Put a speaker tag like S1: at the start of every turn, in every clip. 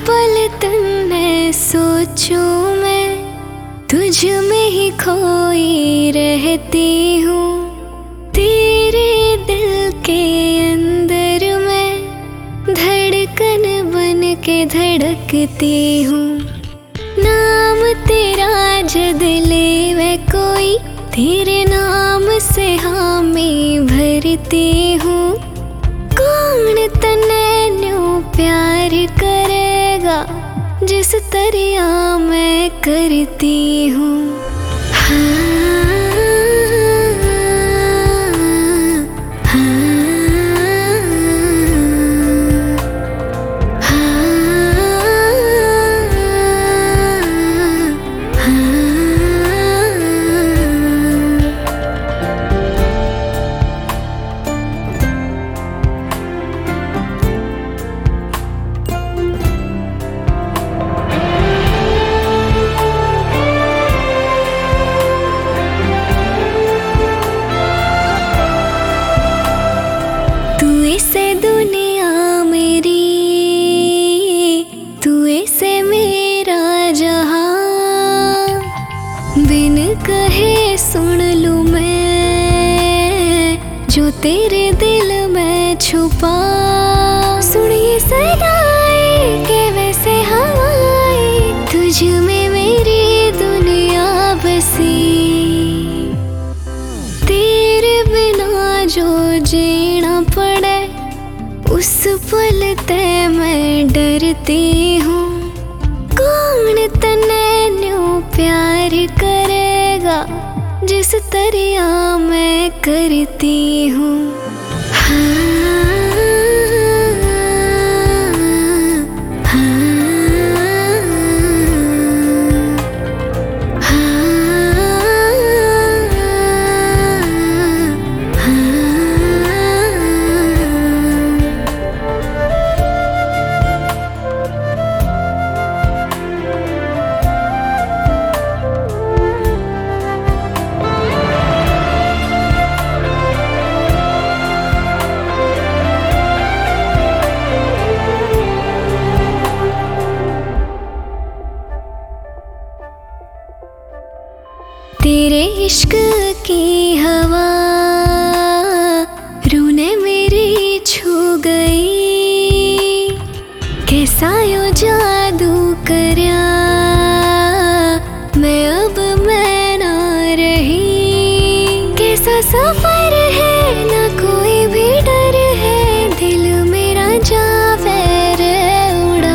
S1: पल तन्ने सोचूं मैं, तुझ में ही खोई रहती हूँ। तेरे दिल के अंदर मैं धड़कन बन के धड़कती हूँ। नाम तेरा जद ले मैं कोई, तेरे नाम से हाँ मैं भरती हूँ। कौन तन्ने न्यूं प्यार करेगा जिस तरह मैं करती हूँ। से दुनिया मेरी, तू ऐसे मेरा जहां, बिन कहे सुन लूं मैं जो तेरे दिल में छुपा। सुनिए सदाए के वैसे हवाएं, तुझ में मेरी दुनिया बसी। तेरे बिना जो जीना पड़े उस पल ते मैं डरती हूँ। कौन तन्ने न्यूं प्यार करेगा जिस तरह मैं करती हूँ। तेरे इश्क की हवा रूह ने मेरी छू गई। कैसा यो जादू करया मैं अब मैं ना रही। कैसा सफर है ना कोई भी डर है, दिल मेरा जावे रे उड़ा।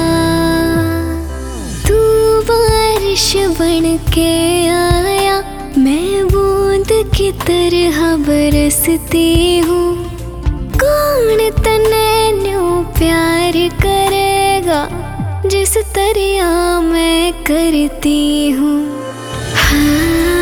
S1: तू बारिश बन के आया, मैं बूंद की तरह बरसती हूँ। कौन तन्ने न्यूं प्यार करेगा जिस तरह मैं करती हूँ।